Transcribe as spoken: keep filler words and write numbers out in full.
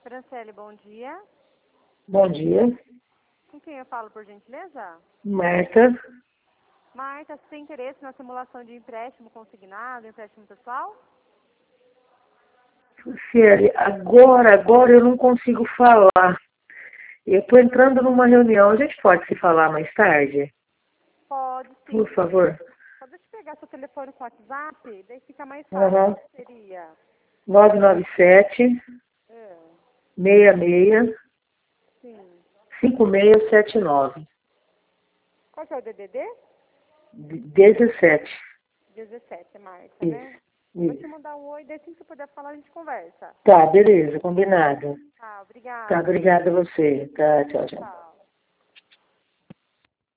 Franciele, bom dia. Bom dia. Com quem eu falo, por gentileza? Marta. Marta, você tem interesse na simulação de empréstimo consignado, empréstimo pessoal? Franciele, agora, agora eu não consigo falar. Eu estou entrando numa reunião. A gente pode se falar mais tarde? Pode, sim. Por favor. Pode deixa eu pegar seu telefone com o WhatsApp, daí fica mais fácil. Uhum. Seria? nove nove sete, É, seis seis, sim. cinco seis sete nove. Qual que é o D D D? dezessete. dezessete, Marta, Isso. né? Vou te Isso. mandar um oi, daí assim que você puder falar, a gente conversa. Tá, beleza, combinado. Tá, obrigada. Tá, obrigada a você. Tá, tchau, tchau. Tchau.